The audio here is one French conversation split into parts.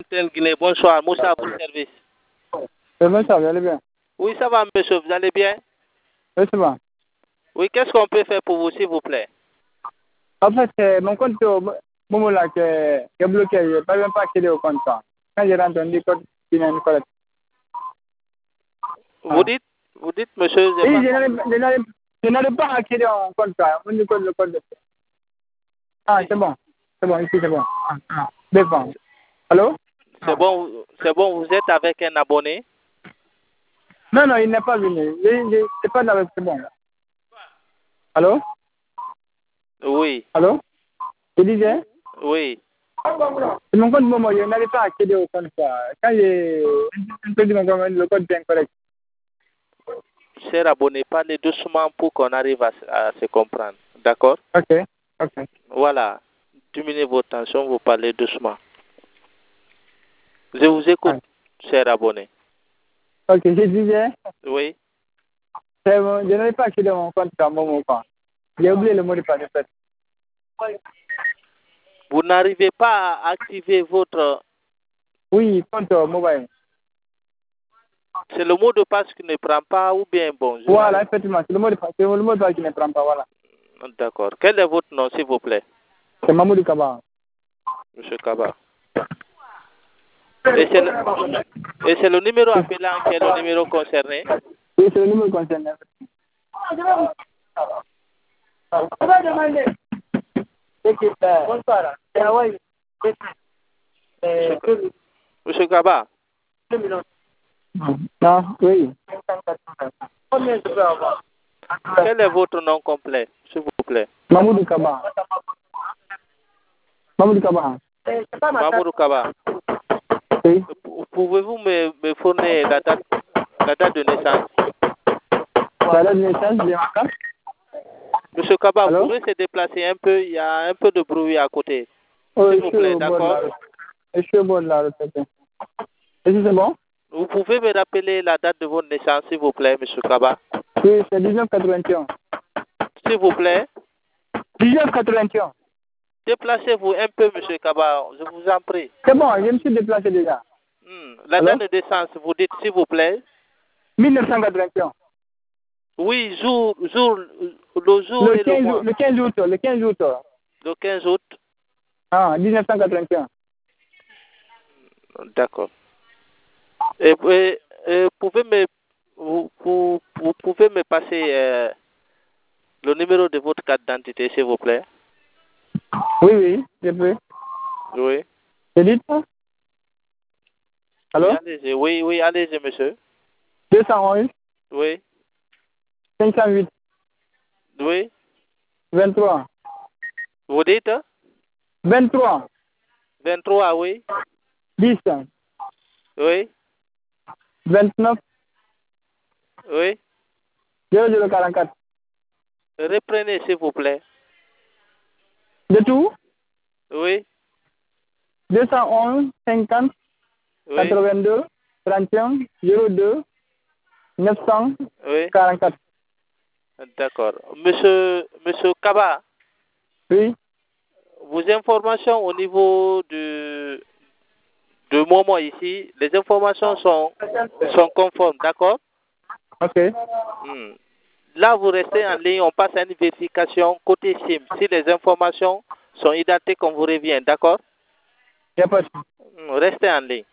Guinée, bonsoir. Moussa pour le service. Bonsoir, vous allez bien? Oui, ça va, monsieur. Vous allez bien? Oui, ça va. Oui, qu'est-ce qu'on peut faire pour vous, s'il vous plaît? En fait, mon compte, Momo là, qui est bloqué, je ne peux même pas accéder au compte. Quand je rentre, on dit code financier correct. Vous dites, monsieur, Oui, je n'arrive pas à accéder au compte. On dit code le code. Ah, c'est bon. C'est bon, ici, c'est bon. Défend. Allô? C'est bon, vous êtes avec un abonné? Non, non, il n'est pas venu. C'est pas dans c'est bon. Allô? Oui. Allô? Je disais? Oui. C'est mon compte Momo, je n'arrive pas à accéder au compte. Quand j'ai introduit mon compte, le code est incorrect. Cher abonné, parlez doucement pour qu'on arrive à se comprendre. D'accord? Ok, ok. Voilà. Diminuez vos tensions, vous parlez doucement. Je vous écoute, cher abonné. Ok, je disais, Oui. c'est bon, je n'arrive pas à accéder à mon compte sur Momo. J'ai oublié le mot de passe, en fait. Vous n'arrivez pas à activer votre... Oui, compte mobile. C'est le mot de passe qui ne prend pas ou bien bon? Voilà, effectivement, c'est le mot de passe. C'est le mot de passe qui ne prend pas, voilà. D'accord. Quel est votre nom, s'il vous plaît? C'est Mamoudou Kaba. Monsieur Kaba. Et c'est le numéro appelant qui est le numéro concerné? Oui, c'est le numéro concerné. Bonsoir. Monsieur Kaba. Non, oui. Quel est votre nom complet, s'il vous plaît? Mamoudou Kaba. Mamoudou Kaba. Mamoudou Kaba. Oui. Pouvez-vous me fournir la date de naissance? La date de naissance de ma carte? Monsieur Kaba, Allô? vous pouvez se déplacer un peu? Il y a un peu de bruit à côté. Oh, S'il vous plaît, d'accord? Je suis au bord de la route. Est-ce que c'est bon? Vous pouvez me rappeler la date de votre naissance, s'il vous plaît, monsieur Kaba? Oui, c'est 1981. S'il vous plaît? 1981. Déplacez-vous un peu, monsieur Kaba, je vous en prie. C'est bon, je me suis déplacé déjà. La date de naissance, vous dites, s'il vous plaît? 1981. Oui, le jour Le et le mois. Le 15 août. Le 15 août. Ah, 1981. D'accord. Et vous pouvez me passer le numéro de votre carte d'identité, s'il vous plaît? Oui, oui, je peux. Oui. C'est dit ça? Allô? Oui, allez-y, monsieur. 211. Oui. 508. Oui. 23. Vous dites? 23. 23, oui. 10. Oui. 29. Oui. 0044. Reprenez, s'il vous plaît. De tout? Oui. 211, 50, Oui. 82, 31, 02, 944. Oui. D'accord. Monsieur Kaba, Oui. vos informations au niveau de Momo ici, les informations sont conformes, d'accord? Ok. Là, vous restez en ligne, on passe à une vérification côté SIM. Si les informations sont identiques, on vous revient, d'accord? Il n'y a pas de... Restez en ligne.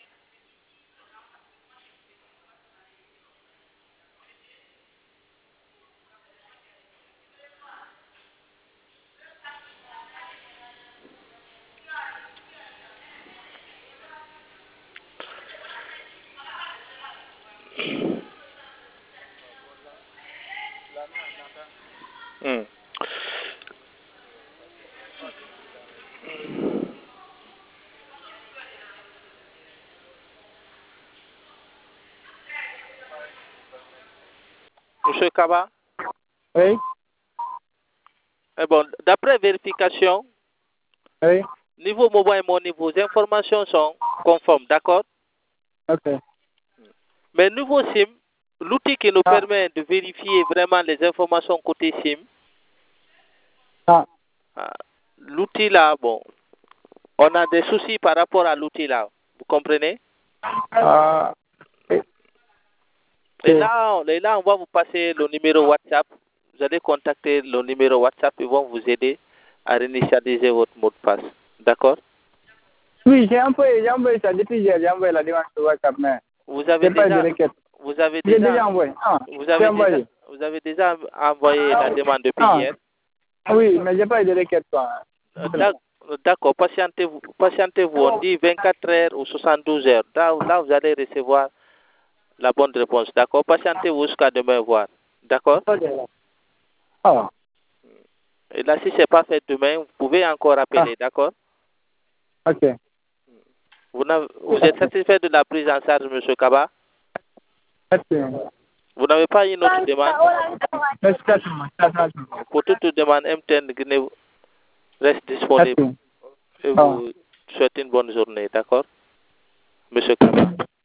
Monsieur Kaba? Oui. Bon, d'après vérification, Oui. niveau mobile money, vos informations sont conformes, d'accord? Ok. Mais nouveau SIM, l'outil qui nous permet de vérifier vraiment les informations côté SIM, l'outil là, bon, on a des soucis par rapport à l'outil là. comprenez? Et- Et là, on va vous passer le numéro WhatsApp. Vous allez contacter le numéro WhatsApp. Ils vont vous aider à réinitialiser votre mot de passe. D'accord? Oui, j'ai envoyé ça depuis hier, j'ai envoyé la demande sur WhatsApp, mais Vous avez pas eu de déjà, requête. vous avez J'ai déjà, déjà envoyé. vous J'ai avez envoyé. déjà, vous avez déjà envoyé la demande depuis hier. Oui, mais j'ai pas eu de requête, quoi. D'accord, patientez-vous. On dit 24 heures ou 72 heures. Là, vous allez recevoir la bonne réponse. D'accord? Patientez-vous jusqu'à demain voir. D'accord? Ah, Et là, si ce n'est pas fait demain, vous pouvez encore appeler. D'accord? ok. Vous êtes satisfait de la prise en charge, M. Kaba? Merci. Vous n'avez pas une autre demande? Merci. Pour toute demande, MTN Guinée reste disponible. Et vous souhaitez une bonne journée. D'accord? M. Kaba.